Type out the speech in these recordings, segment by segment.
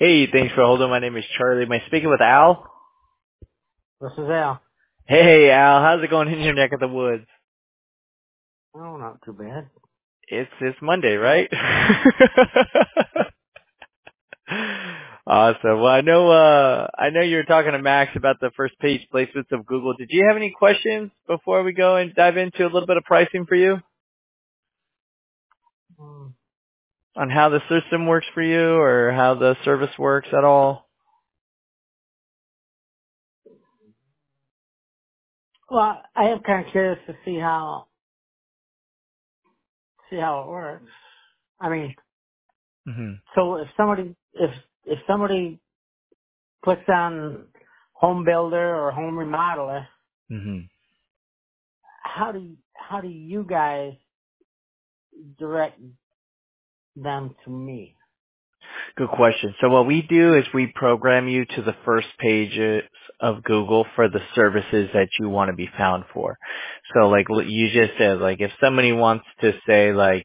Hey, thanks for holding. My name is Charlie. Am I speaking with Al? This is Al. Hey, Al. How's it going in your neck of the woods? Oh, not too bad. It's Monday, right? Awesome. Well, I know you were talking to Max about the first page placements of Google. Did you have any questions before we go and dive into a little bit of pricing for you Um, on how the system works for you or how the service works at all? well, I am kind of curious to see how it works. I mean, Mhm. so if somebody clicks on home builder or home remodeler, Mhm. how do you guys direct them to me? Good question. So what we do is we program you to the first pages of Google for the services that you want to be found for. So like you just said, like if somebody wants to say like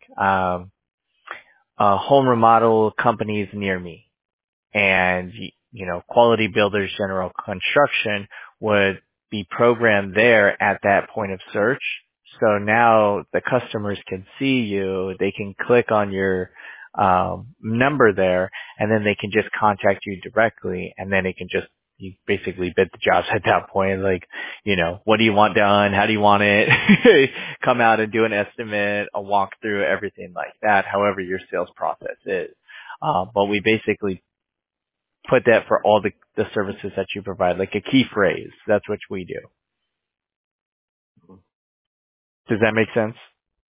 home remodel companies near me, and quality builders general construction would be programmed there at that point of search. So now the customers can see you, they can click on your number there, and then they can just contact you directly, and then it can just you basically bid the jobs at that point, like, what do you want done? How do you want it? Come out and do an estimate, a walkthrough, everything like that, however your sales process is. But we basically put that for all the services that you provide, like a key phrase. That's what we do. Does that make sense?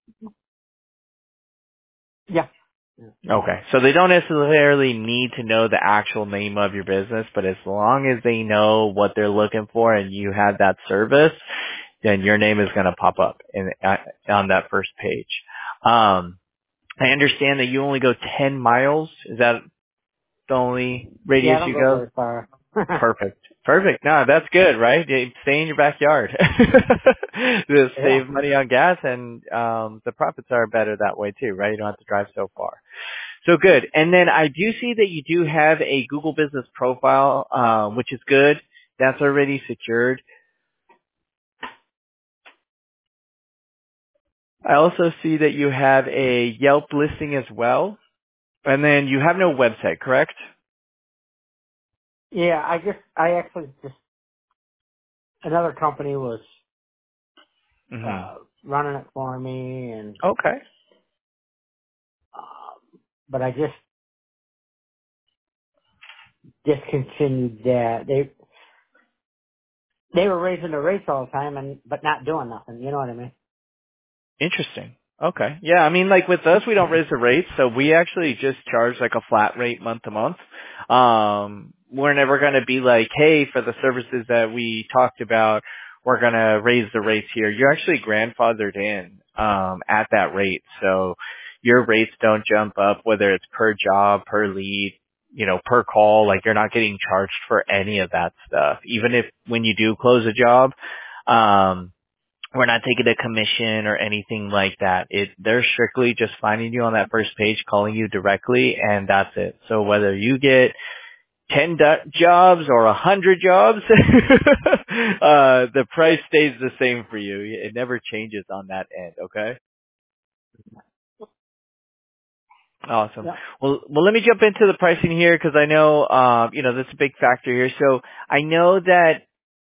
Yeah. Yeah. Okay. So they don't necessarily need to know the actual name of your business, but as long as they know what they're looking for and you have that service, then your name is going to pop up on that first page. I understand that you only go 10 miles. Is that the only Yeah, I radius don't you go go? very far. Perfect. Perfect. No, that's good, right? Stay in your backyard. Just Yeah. save money on gas and the profits are better that way too, right? You don't have to drive so far. So good. And then I do see that you do have a Google Business profile, which is good. That's already secured. I also see that you have a Yelp listing as well. And then you have no website, correct? Yeah, I actually just another company was Hmm. running it for me, and Okay. but I just discontinued that. They were raising the rates all the time but not doing nothing. You know what I mean? Interesting. Okay. Yeah, I mean, like with us, we don't raise the rates, so we actually just charge like a flat rate month to month. We're never going to be like, hey, for the services that we talked about, we're going to raise the rates here. You're actually grandfathered in, at that rate. So your rates don't jump up, whether it's per job, per lead, per call. Like you're not getting charged for any of that stuff. Even if when you do close a job, we're not taking a commission or anything like that. They're strictly just finding you on that first page, calling you directly, and that's it. So whether you get 10 jobs or 100 jobs, the price stays the same for you. It never changes on that end, okay? Awesome. Yep. Well, let me jump into the pricing here because I know, that's a big factor here. So I know that,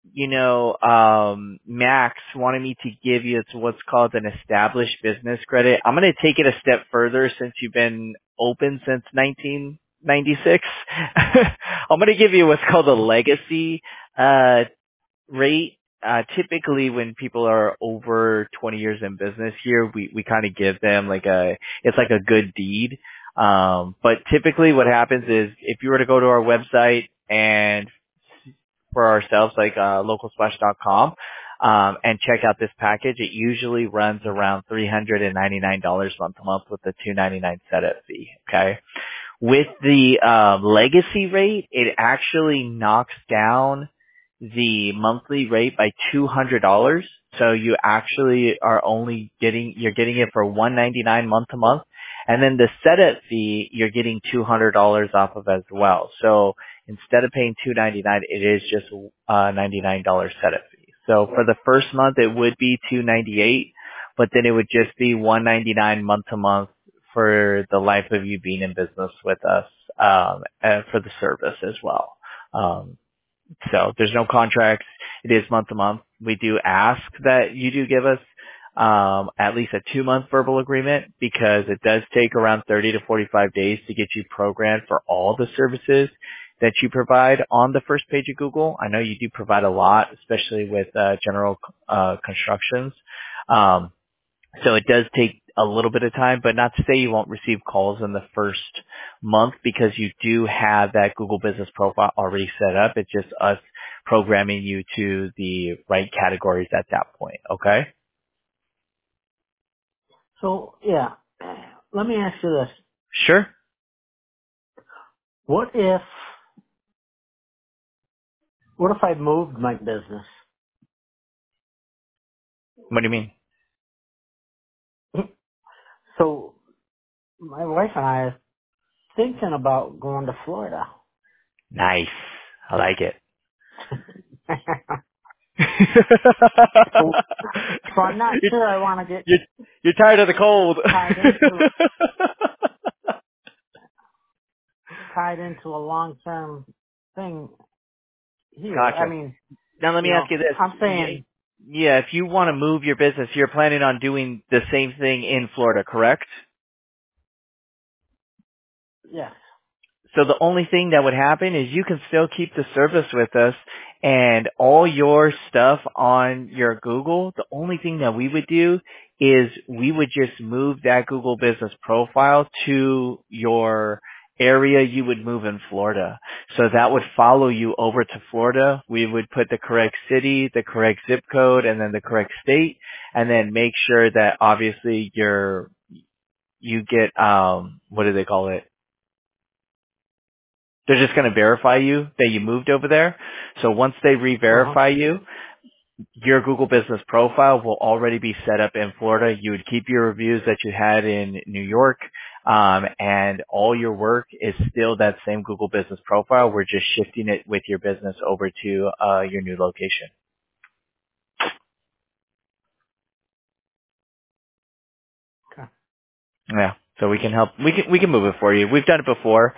Max wanted me to give you it's what's called an established business credit. I'm going to take it a step further since you've been open since 1996. I'm going to give you what's called a legacy, rate. Typically when people are over 20 years in business here, we kind of give them it's like a good deed. But typically what happens is if you were to go to our website and for ourselves, like, localsplash.com, and check out this package, it usually runs around $399 month to month with the $299 setup fee. Okay. With the legacy rate, it actually knocks down the monthly rate by $200. So you actually are you're getting it for $199 month to month. And then the setup fee, you're getting $200 off of as well. So instead of paying $299, it is just a $99 setup fee. So for the first month, it would be $298, but then it would just be $199 month to month for the life of you being in business with us, and for the service as well. So there's no contracts. It is month to month. We do ask that you do give us at least a 2-month verbal agreement, because it does take around 30 to 45 days to get you programmed for all the services that you provide on the first page of Google. I know you do provide a lot, especially with general constructions. So it does take a little bit of time, but not to say you won't receive calls in the first month, because you do have that Google Business Profile already set up. It's just us programming you to the right categories at that point. Okay? So, yeah, let me ask you this. Sure. What if I moved my business? What do you mean? So, my wife and I are thinking about going to Florida. Nice. I like it. so, so I'm not sure I want to get you're tired of the cold. tied into a long-term thing here. Gotcha. I mean, now let me ask you this. I'm saying, yeah, if you want to move your business, you're planning on doing the same thing in Florida, correct? yes. So the only thing that would happen is you can still keep the service with us, and all your stuff on your Google, the only thing that we would do is we would just move that Google Business Profile to your area you would move in Florida. So that would follow you over to Florida. We would put the correct city, the correct zip code, and then the correct state, and then make sure that obviously you get, what do they call it? They're just going to verify you that you moved over there. So once they re-verify you, your Google Business Profile will already be set up in Florida. You would keep your reviews that you had in New York, and all your work is still that same Google Business Profile. We're just shifting it with your business over to your new location. Okay. Yeah, so we can help. We can move it for you. We've done it before.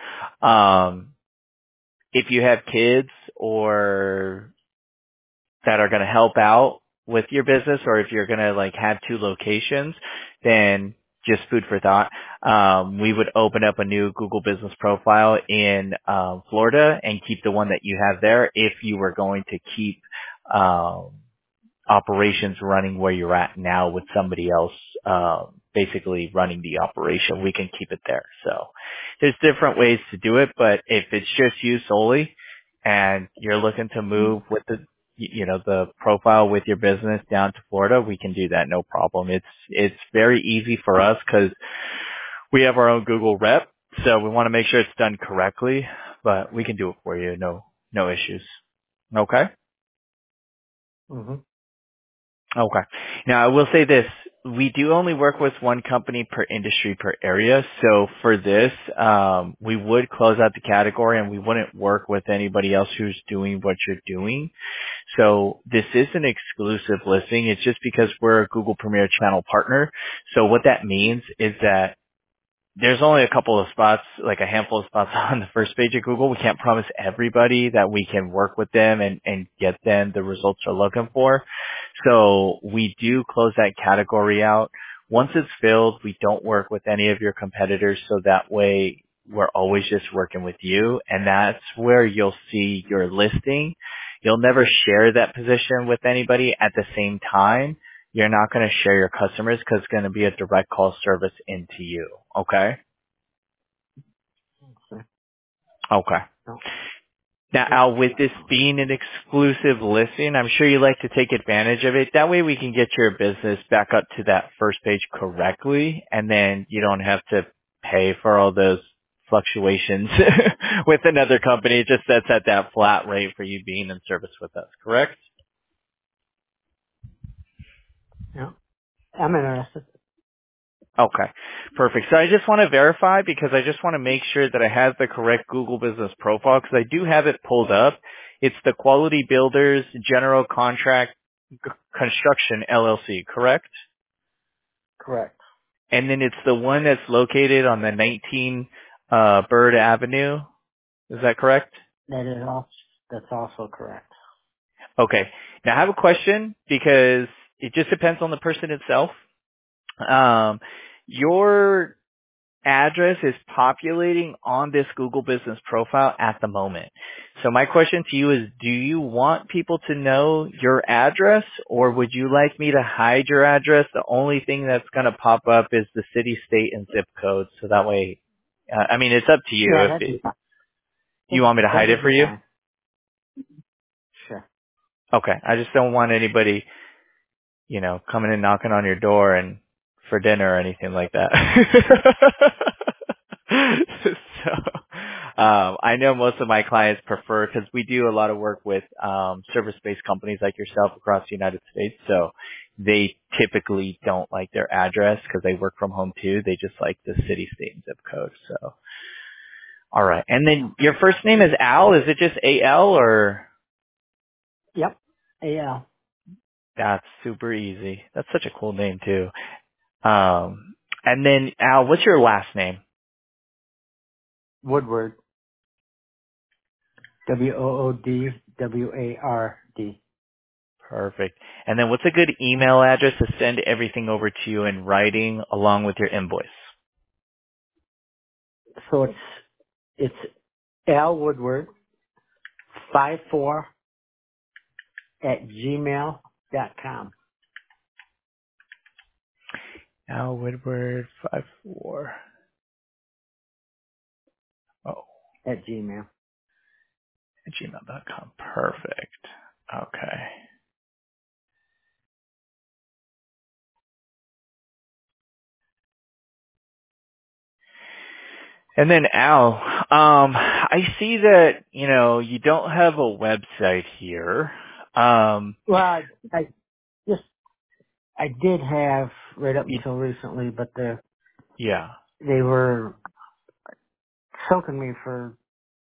If you have kids or that are going to help out with your business, or if you're going to like have 2 locations, then just food for thought. We would open up a new Google Business Profile in Florida and keep the one that you have there. If you were going to keep operations running where you're at now with somebody else basically running the operation, we can keep it there. So there's different ways to do it, but if it's just you solely and you're looking to move with the profile with your business down to Florida, we can do that, no problem. It's very easy for us because we have our own Google rep, so we want to make sure it's done correctly, but we can do it for you, no issues. Okay? Mm-hmm. Okay. Now I will say this, we do only work with one company per industry per area, so for this, we would close out the category and we wouldn't work with anybody else who's doing what you're doing. So this is an exclusive listing. It's just because we're a Google Premier Channel partner. So what that means is that there's only a couple of spots, like a handful of spots on the first page of Google. We can't promise everybody that we can work with them and get them the results they're looking for. So we do close that category out. Once it's filled, we don't work with any of your competitors. So that way we're always just working with you. And that's where you'll see your listing. You'll never share that position with anybody at the same time. You're not going to share your customers because it's going to be a direct call service into you. Okay? Okay. Now, Al, with this being an exclusive listing, I'm sure you like to take advantage of it. That way we can get your business back up to that first page correctly, and then you don't have to pay for all those fluctuations with another company. It just sets at that flat rate for you being in service with us, correct? Yeah. I'm interested. Okay, perfect. So I just want to verify because I just want to make sure that I have the correct Google Business Profile because I do have it pulled up. It's the Quality Builders General Contract Construction LLC, correct? Correct. And then it's the one that's located on the 19 Bird Avenue. Is that correct? That's also correct. Okay. Now I have a question because it just depends on the person itself. Your address is populating on this Google Business Profile at the moment. So my question to you is, do you want people to know your address or would you like me to hide your address? The only thing that's going to pop up is the city, state, and zip code. So that way, I mean, it's up to you. Yeah, If that'd be fine. you want me to That hide it would for be you? fine. Sure. Okay. I just don't want anybody, coming and knocking on your door and for dinner or anything like that. I know most of my clients prefer because we do a lot of work with service-based companies like yourself across the United States. So they typically don't like their address because they work from home too. They just like the city, state, and zip code. So, all right. And then your first name is Al. Is it just A-L or? Yep. Yeah. That's super easy. That's such a cool name too. And then Al, what's your last name? Woodward. WOODWARD. Perfect. And then what's a good email address to send everything over to you in writing along with your invoice? So it's Al Woodward 54 at gmail.com. Al Woodward 54. Oh, At Gmail. at gmail.com. Perfect. Okay. And then Al, I see that, you don't have a website here. Well, I just I did have right up Y- until recently, but yeah. they were choking me for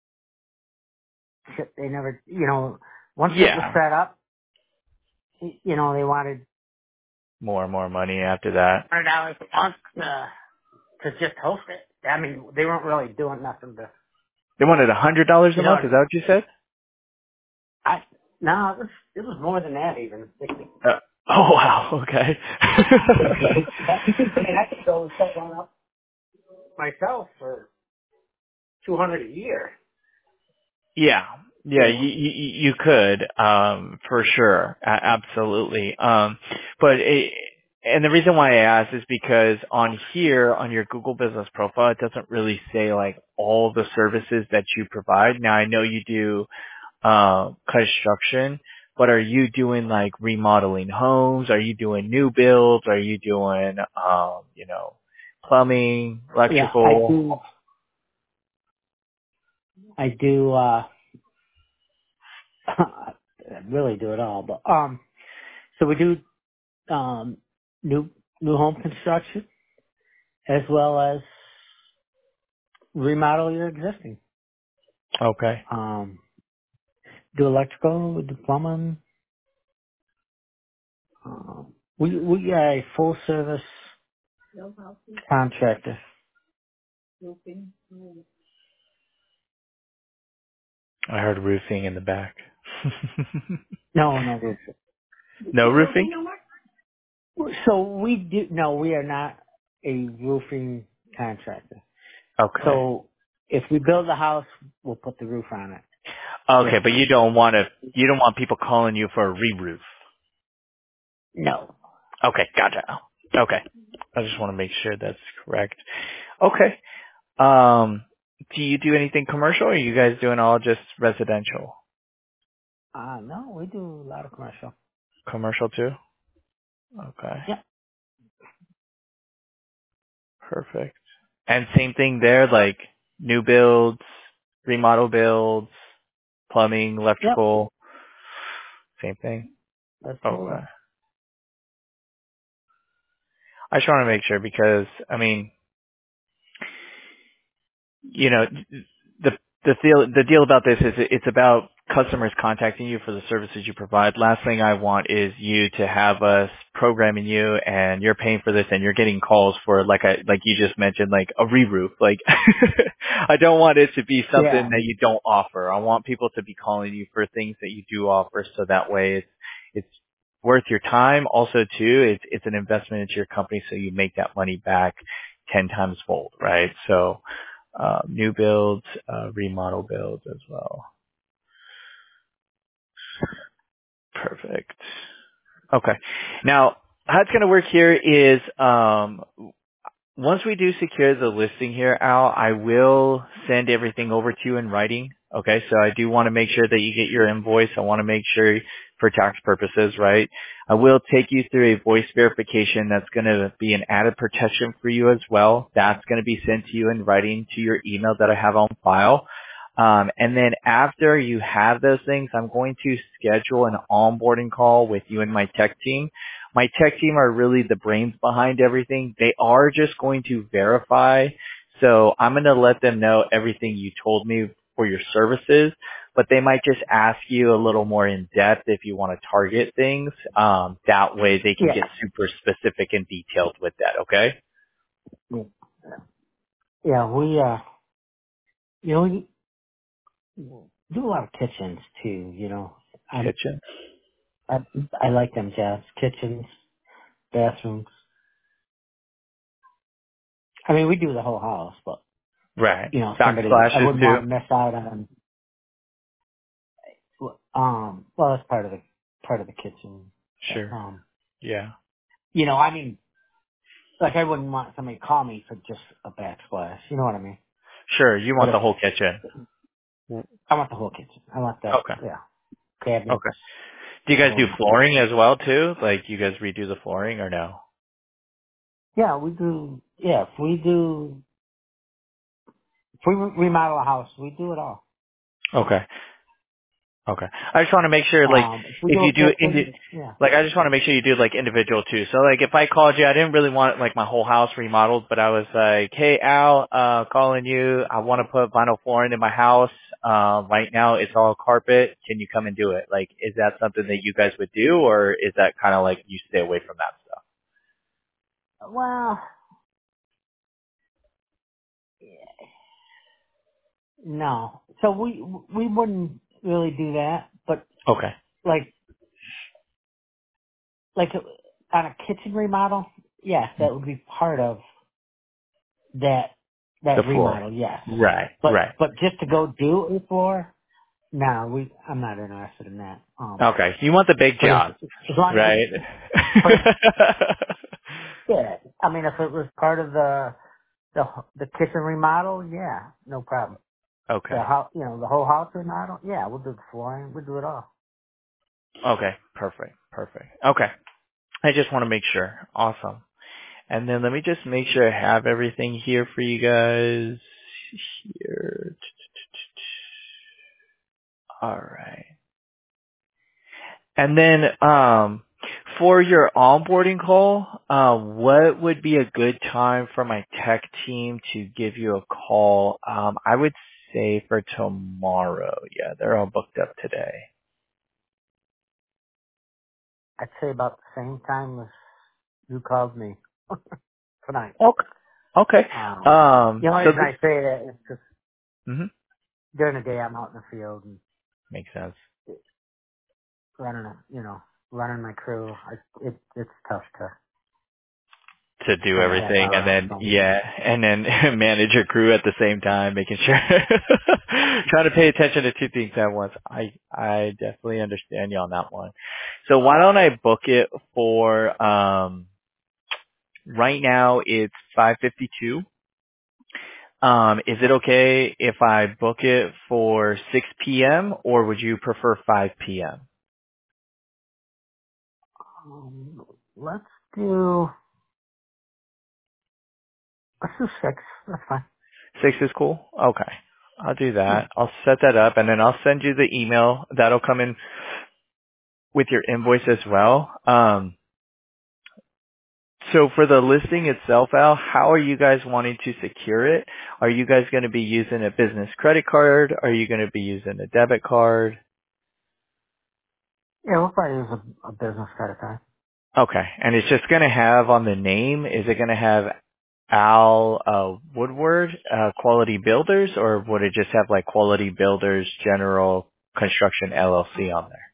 shit. They never, once it was Yeah. set up, they wanted More and more money after that. $100 a month to just host it. I mean, they weren't really doing nothing to, They wanted $100 a you know. month. Is that what you said? I no, it was more than that even. Uh, oh wow. Okay. I mean, I could go and set one up myself for 200 a year. Yeah. You Yeah, know. you could, for sure. Absolutely. And the reason why I asked is because on here, on your Google Business Profile, it doesn't really say like all the services that you provide. Now I know you do, construction, but are you doing like remodeling homes? Are you doing new builds? Are you doing, plumbing, Yeah, I electrical? do. I do. I really do it all, but so we do new home construction as well as remodel your existing. Okay. Do electrical, we do plumbing. We are a full service contractor. I heard roofing in the back. No roof. No roofing? So we do. No, we are not a roofing contractor. Okay. So if we build a house, we'll put the roof on it. If Okay, but you don't want people calling you for a re-roof. no, Okay, gotcha. Okay. I just want to make sure that's correct. Okay. Do you do anything commercial or are you guys doing all just residential? no, we do a lot of commercial. Commercial too? Okay. Yep, Perfect. And same thing there, like new builds, remodel builds, plumbing, yep, electrical, same thing? Okay. absolutely. I just want to make sure because, I mean, you know, the deal about this is it's about customers contacting you for the services you provide. Last thing I want is you to have us programming you and you're paying for this and you're getting calls for like you just mentioned, like a re-roof. Like I don't want it to be something Yeah. that you don't offer. I want people to be calling you for things that you do offer so that way it's worth your time. Also too, it's an investment into your company so you make that money back 10 times fold, right? So new builds, remodel builds as well. Perfect. Okay. Now, how it's going to work here is once we do secure the listing here, Al, I will send everything over to you in writing. Okay, so I do want to make sure that you get your invoice. I want to make sure for tax purposes, right? I will take you through a voice verification that's going to be an added protection for you as well. That's going to be sent to you in writing to your email that I have on file. And then after you have those things, I'm going to schedule an onboarding call with you and my tech team. My tech team are really the brains behind everything. They are just going to verify. So I'm going to let them know everything you told me for your services, but they might just ask you a little more in depth if you want to target things. That way they can get Yeah. super specific and detailed with that. Okay. Yeah. We do a lot of kitchens too, Kitchen. I, I like them jobs. Kitchens, bathrooms. I mean, we do the whole house, but, Right. I Backsplashes wouldn't too. want to miss out on, well, that's part of the kitchen. But, Sure. Yeah. I mean, like I wouldn't want somebody to call me for just a backsplash. You know what I mean? Sure. You But want the whole kitchen. I want the whole kitchen. I want Okay. cabinets, Okay. Do you guys do um, flooring as well too? Like you guys redo the flooring or no? yeah, we do, yeah, if we remodel a house, we do it all. Okay. Okay. I just want to make sure, like, If we if do a you do kitchen, yeah. like, I just want to make sure you do like individual too. So, like, if I called you, I didn't really want like my whole house remodeled, but I was like, hey Al, calling you. I want to put vinyl flooring in my house. Right now it's all carpet. Can you come and do it? Like, is that something that you guys would do, or is that kind of like you stay away from that stuff? Well, no. So we wouldn't really do that, but Okay. like, like on a kitchen remodel, yes, that would be part of that The floor. remodel, yes. Right. But Right. just to go do a floor, no, I'm not interested in that. Okay. You want the big But jobs, as long as right? but yeah, I mean, if it was part of the kitchen remodel, yeah, no problem. Okay. The house, the whole house remodel, yeah, we'll do the flooring, we'll do it all. Okay. Perfect. Perfect. Okay. I just want to make sure. Awesome. And then let me just make sure I have everything here for you guys. Here. All right. And then for your onboarding call, what would be a good time for my tech team to give you a call? I would say for tomorrow. Yeah, they're all booked up today. I'd say about the same time as you called me tonight. Okay. Okay. The only So reason this I say that is because mhm, during the day I'm out in the field and makes sense. running, running my crew. It's tough to To do spend a half everything hour and on the then phone. yeah, and then manage your crew at the same time, making sure trying to pay attention to two things at once. I definitely understand you on that one. So why don't I book it for right now it's 5:52. Is it okay if I book it for 6 p.m. or would you prefer 5 p.m.? Let's do let's do 6. That's fine. 6 is cool? Okay. I'll do Yeah. that. I'll set that up and then I'll send you the email. That'll come in with your invoice as well. So for the listing itself, Al, how are you guys wanting to secure it? Are you guys going to be using a business credit card? Are you going to be using a debit card? Yeah, we'll probably use a business credit card. Okay. And it's just going to have on the name, is it going to have Al Woodward, Quality Builders, or would it just have like Quality Builders General Construction LLC on there?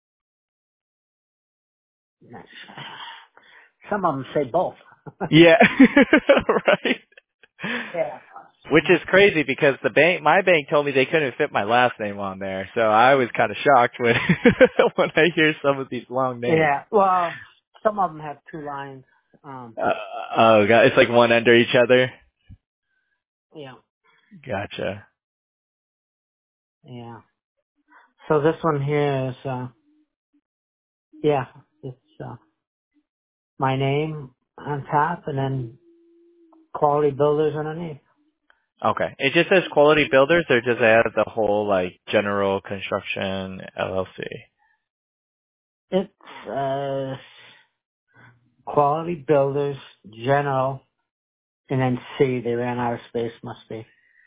Nice. Some of them say both. Yeah. Right. Yeah. Which is crazy because my bank told me they couldn't fit my last name on there. So I was kind of shocked when, when I hear some of these long names. Yeah. Well, some of them have two lines. Oh god, it's like one under each other. Yeah. Gotcha. Yeah. So this one here is, yeah, it's, my name on top and then Quality Builders underneath. Okay. It just says Quality Builders or does it have the whole like General Construction LLC? It's, Quality Builders, General, and then C. They ran out of space, must be.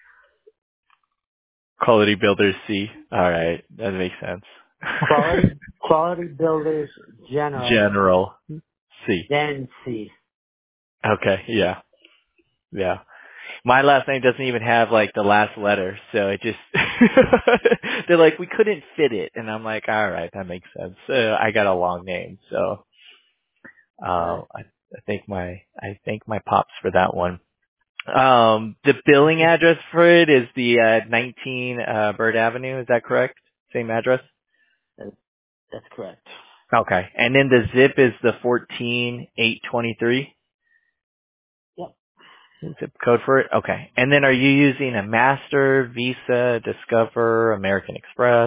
Quality Builders C. Alright, that makes sense. Quality Builders, General, General C. then C. Okay, yeah. Yeah. My last name doesn't even have like the last letter, so it just they're like we couldn't fit it, and I'm like, all right, that makes sense. I got a long name, so Right. I thank my pops for that one. The billing address for it is the 19 Bird Avenue. Is that correct? Same address. That's correct. Okay, and then the zip is the 14823. Yep. Zip code for it? Okay. And then are you using a Master, Visa, Discover, American Express?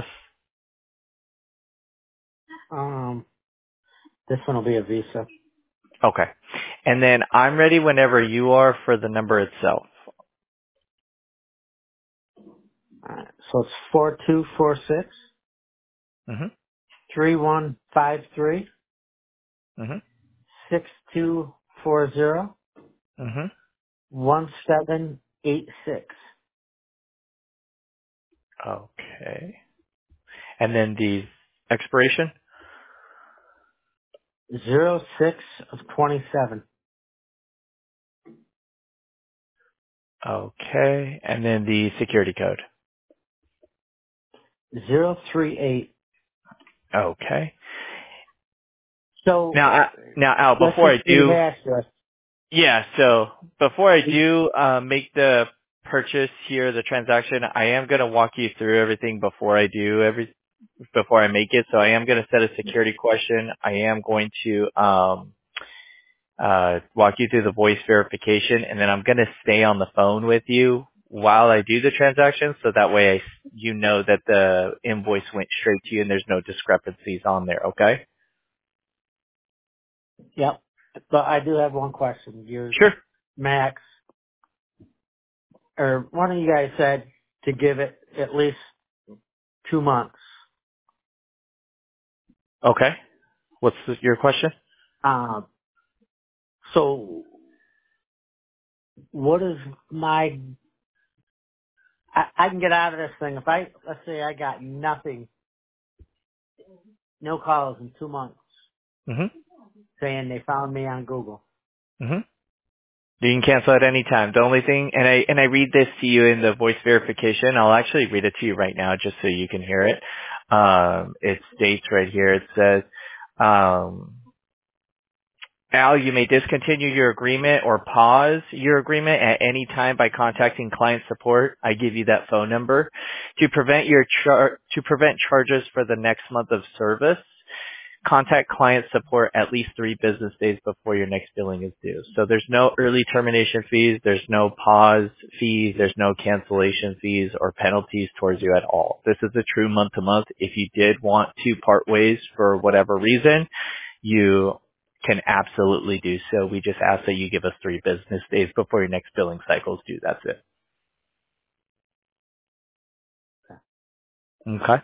This one will be a Visa. Okay. And then I'm ready whenever you are for the number itself. Alright. So it's 4246 Mm-hmm. 3153 Mm-hmm. 6240 Mm-hmm. 1786 Okay. And then the expiration? 06 of 27 Okay. And then the security code? 038. Okay. So Now, Al, let's before I just do, rehash this. yeah, so before I do make the purchase here, the transaction, I am going to walk you through everything before I make it. So I am going to set a security question. I am going to walk you through the voice verification, and then I'm going to stay on the phone with you while I do the transaction, so that way you know that the invoice went straight to you and there's no discrepancies on there. Okay? Yep. But I do have one question. Your Sure. Max, or one of you guys said to give it at least 2 months. Okay. What's your question? Um, so what is I can get out of this thing if let's say I got nothing, no calls in 2 months Mm-hmm. saying they found me on Google. Mm-hmm. You can cancel at any time. The only thing, and I read this to you in the voice verification. I'll actually read it to you right now just so you can hear it. It states right here, it says, Al, you may discontinue your agreement or pause your agreement at any time by contacting client support. I give you that phone number to prevent to prevent charges for the next month of service. Contact client support at least 3 business days before your next billing is due. So there's no early termination fees, there's no pause fees, there's no cancellation fees or penalties towards you at all. This is a true month to month. If you did want to part ways for whatever reason, you can absolutely do so. We just ask that you give us 3 business days before your next billing cycle is due. That's it. Okay.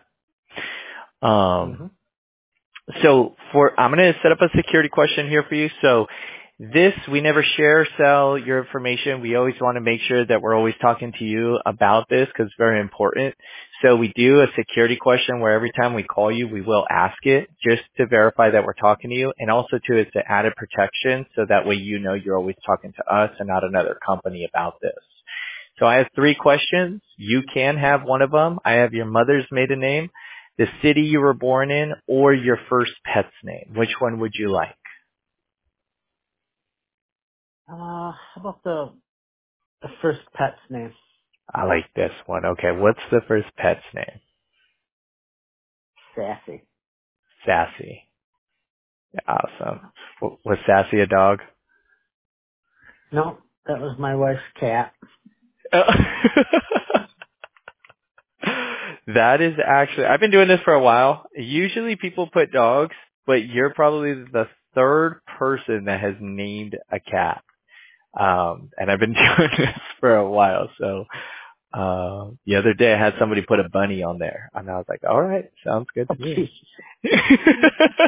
Mm-hmm. So I'm going to set up a security question here for you. So This, we never share or sell your information. We always want to make sure that we're always talking to you about this because it's very important. So we do a security question where every time we call you, we will ask it just to verify that we're talking to you. And also too, it's an added protection so that way you know you're always talking to us and not another company about this. So I have 3 questions. You can have one of them. I have your mother's maiden name, the city you were born in, or your first pet's name. Which one would you like? How about the first pet's name? I like this one. Okay, what's the first pet's name? Sassy. Sassy. Awesome. Was Sassy a dog? No, that was my wife's cat. Oh. That is actually, I've been doing this for a while. Usually people put dogs, but you're probably the 3rd person that has named a cat. And I've been doing this for a while. So, the other day I had somebody put a bunny on there and I was like, all right, sounds good Oh, to me. jeez.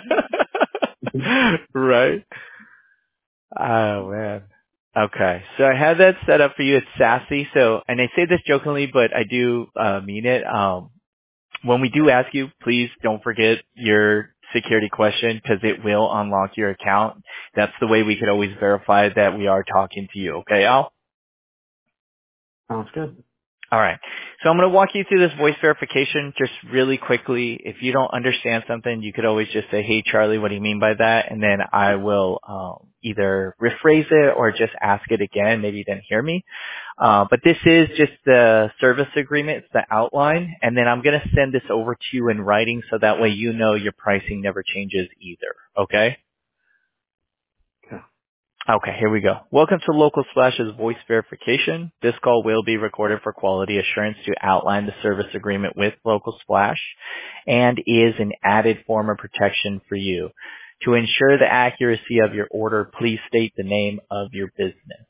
Right? Oh man. Okay. So I have that set up for you. It's Sassy. So, and I say this jokingly, but I do, mean it. When we do ask you, please don't forget your security question because it will unlock your account. That's the way we could always verify that we are talking to you. Okay, Al? Sounds good. All right. So I'm going to walk you through this voice verification just really quickly. If you don't understand something, you could always just say, hey, Charlie, what do you mean by that? And then I will either rephrase it or just ask it again. Maybe you didn't hear me. But this is just the service agreement. It's the outline. And then I'm going to send this over to you in writing so that way you know your pricing never changes either. Okay? Okay. Okay, here we go. Welcome to Local Splash's voice verification. This call will be recorded for quality assurance to outline the service agreement with Local Splash and is an added form of protection for you. To ensure the accuracy of your order, please state the name of your business.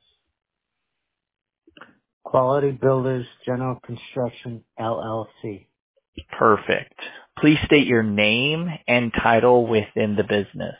Quality Builders General Construction, LLC. Perfect. Please state your name and title within the business.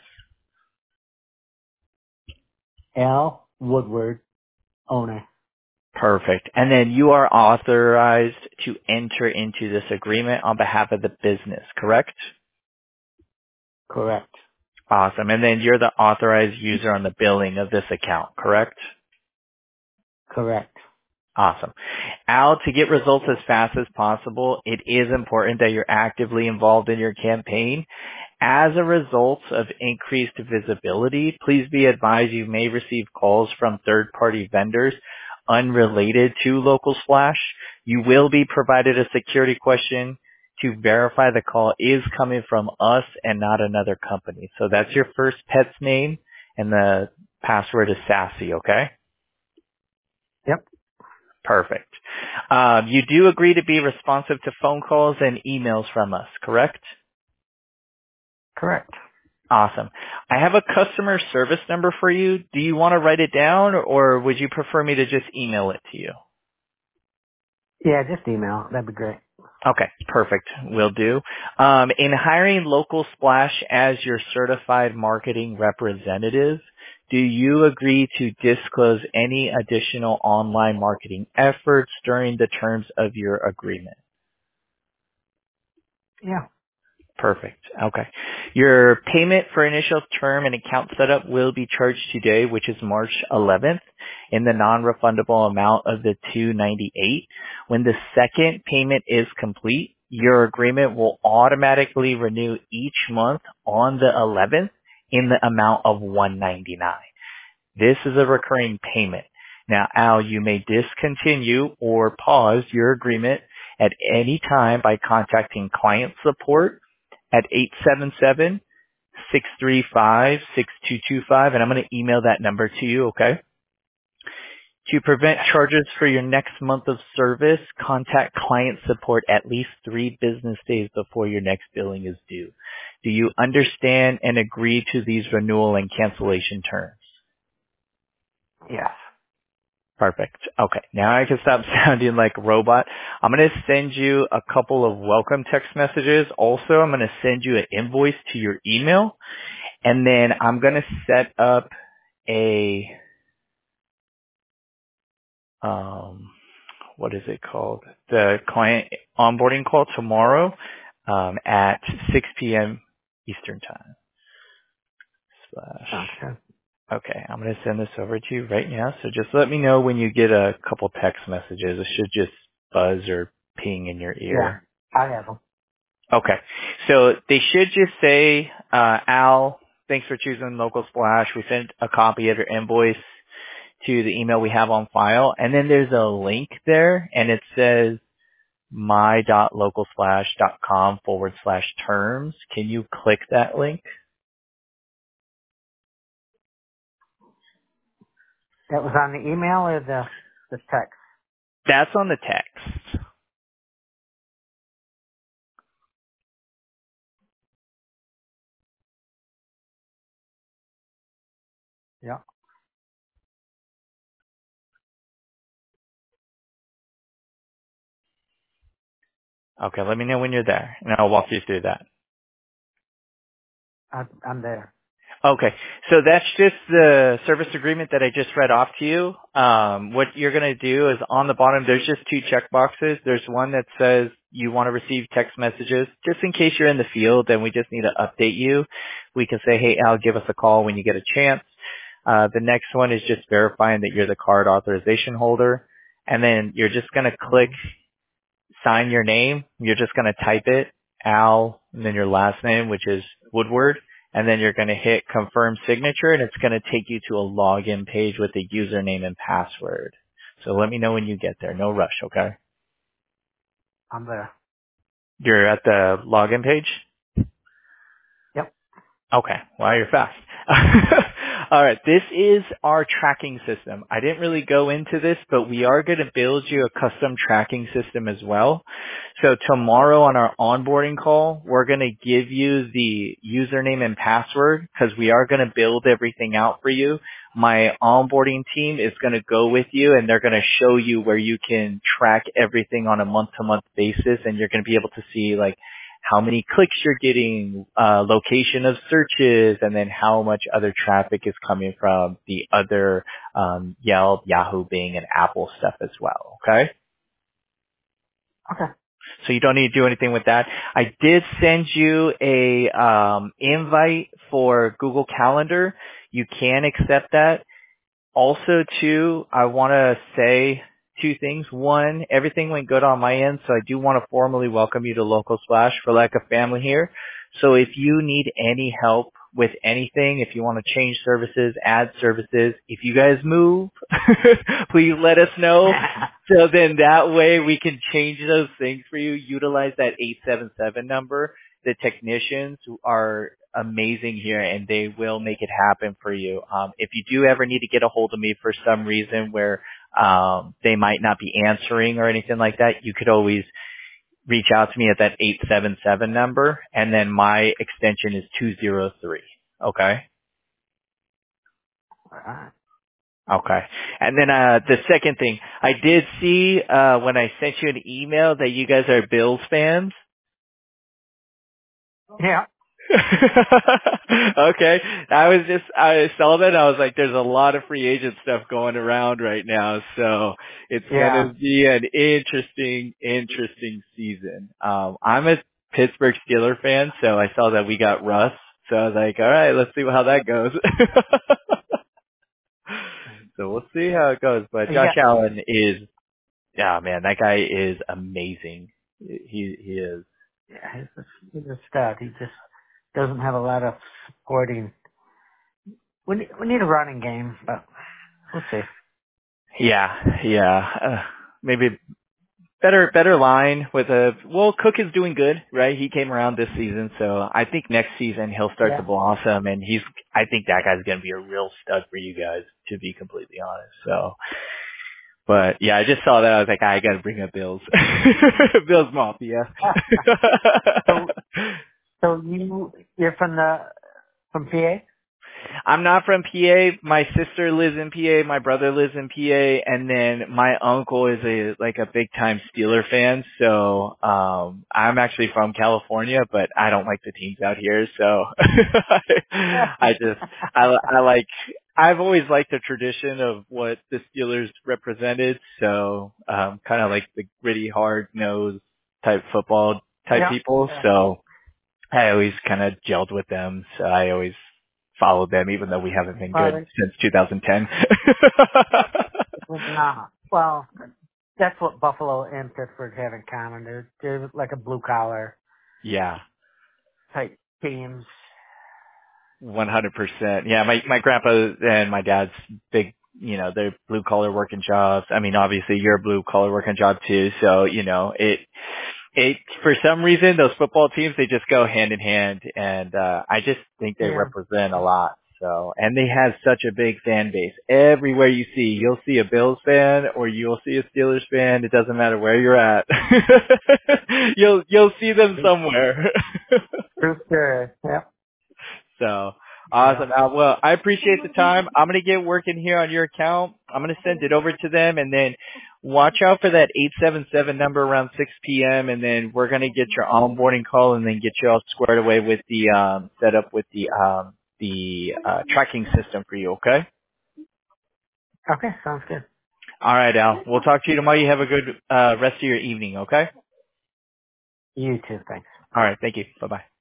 Al Woodward, owner. Perfect. And then you are authorized to enter into this agreement on behalf of the business, correct? Correct. Awesome. And then you're the authorized user on the billing of this account, correct? Correct. Awesome. Al, to get results as fast as possible, it is important that you're actively involved in your campaign. As a result of increased visibility, please be advised you may receive calls from third-party vendors unrelated to Local Splash. You will be provided a security question to verify the call is coming from us and not another company. So that's your first pet's name, and the password is Sassy, okay? Yep. Perfect. You do agree to be responsive to phone calls and emails from us, correct? Correct. Awesome. I have a customer service number for you. Do you want to write it down or would you prefer me to just email it to you? Yeah, just email. That'd be great. Okay, perfect. Will do. In hiring Local Splash as your certified marketing representative, do you agree to disclose any additional online marketing efforts during the terms of your agreement? Yeah. Perfect. Okay. Your payment for initial term and account setup will be charged today, which is March 11th, in the non-refundable amount of the $298. When the second payment is complete, your agreement will automatically renew each month on the 11th in the amount of $199. This is a recurring payment. Now, Al, you may discontinue or pause your agreement at any time by contacting client support at 877-635-6225, and I'm going to email that number to you, okay? To prevent charges for your next month of service, contact client support at least 3 business days before your next billing is due. Do you understand and agree to these renewal and cancellation terms? Yes. Perfect. Okay. Now I can stop sounding like a robot. I'm going to send you a couple of welcome text messages. Also, I'm going to send you an invoice to your email. And then I'm going to set up a what is it called? The client onboarding call tomorrow at 6 p.m. Eastern time. Okay. Okay, I'm going to send this over to you right now. So just let me know when you get a couple text messages. It should just buzz or ping in your Yeah, ear. I have them. Okay, so they should just say, Al, thanks for choosing Local Splash. We sent a copy of your invoice to the email we have on file. And then there's a link there, and it says my.localsplash.com/terms. Can you click that link? That was on the email or the text? That's on the text. Yeah. Okay, let me know when you're there, and I'll walk you through that. I'm there. Okay, so that's just the service agreement that I just read off to you. What you're going to do is on the bottom, there's just two check boxes. There's one that says you want to receive text messages. Just in case you're in the field and we just need to update you, we can say, hey, Al, give us a call when you get a chance. The next one is just verifying that you're the card authorization holder. And then you're just going to click sign your name. You're just going to type it, Al, and then your last name, which is Woodward. And then you're going to hit confirm signature, and it's going to take you to a login page with the username and password. So let me know when you get there. No rush, okay? I'm there. You're at the login page? Yep. Okay. Well, you're fast. All right. This is our tracking system. I didn't really go into this, but we are going to build you a custom tracking system as well. So tomorrow on our onboarding call, we're going to give you the username and password because we are going to build everything out for you. My onboarding team is going to go with you and they're going to show you where you can track everything on a month-to-month basis, and you're going to be able to see like how many clicks you're getting, location of searches, and then how much other traffic is coming from the other Yelp, Yahoo, Bing, and Apple stuff as well. Okay? Okay. So you don't need to do anything with that. I did send you a invite for Google Calendar. You can accept that. Also, too, I want to say two things. One, everything went good on my end, so I do want to formally welcome you to Local Splash. For like a family here. So if you need any help with anything, if you want to change services, add services, if you guys move, please let us know. So then that way we can change those things for you. Utilize that 877 number. The technicians are amazing here and they will make it happen for you. If you do ever need to get a hold of me for some reason where they might not be answering or anything like that, you could always reach out to me at that 877 number, and then my extension is 203. Okay? All right. Okay. And then the second thing, I did see when I sent you an email that you guys are Bills fans. Yeah. Okay. I saw that and I was like, there's a lot of free agent stuff going around right now, so it's Yeah. gonna be an interesting season. I'm a Pittsburgh Steeler fan, so I saw that we got Russ, so I was like, all right, let's see how that goes. So we'll see how it goes. But You Josh got, Allen is, yeah, man, that guy is amazing. He is. yeah, he's a stud. He just doesn't have a lot of supporting. We need a running game, but we'll see. Yeah. Maybe better line with Cook is doing good, right? He came around this season, so I think next season he'll start to Yeah. blossom, and I think that guy's going to be a real stud for you guys, to be completely honest. So, but yeah, I just saw that. I was like, I got to bring up Bills. Bills Mafia. so you're from PA? I'm not from PA. My sister lives in PA. My brother lives in PA, and then my uncle is a big time Steeler fan. So I'm actually from California, but I don't like the teams out here. So I I've always liked the tradition of what the Steelers represented. So, kind of like the gritty, hard nosed type football type Yeah. people. Yeah. So I always kind of gelled with them. So I always followed them, even though we haven't been Well, good since 2010. well, that's what Buffalo and Pittsburgh have in common. They're like a blue collar Yeah. type teams. 100%. Yeah, my grandpa and my dad's big, they're blue collar working jobs. I mean, obviously you're a blue collar working job too. So, it, for some reason, those football teams, they just go hand in hand. And, I just think they Yeah. represent a lot. So, and they have such a big fan base. Everywhere you see, you'll see a Bills fan or you'll see a Steelers fan. It doesn't matter where you're at. You'll see them somewhere. For sure. Yep. So Yeah. awesome, Al. Well, I appreciate the time. I'm gonna get working here on your account. I'm gonna send it over to them, and then watch out for that 877 number around 6 p.m. And then we're gonna get your onboarding call, and then get you all squared away with the set up with the tracking system for you. Okay. Okay. Sounds good. All right, Al. We'll talk to you tomorrow. You have a good rest of your evening. Okay. You too. Thanks. All right. Thank you. Bye bye.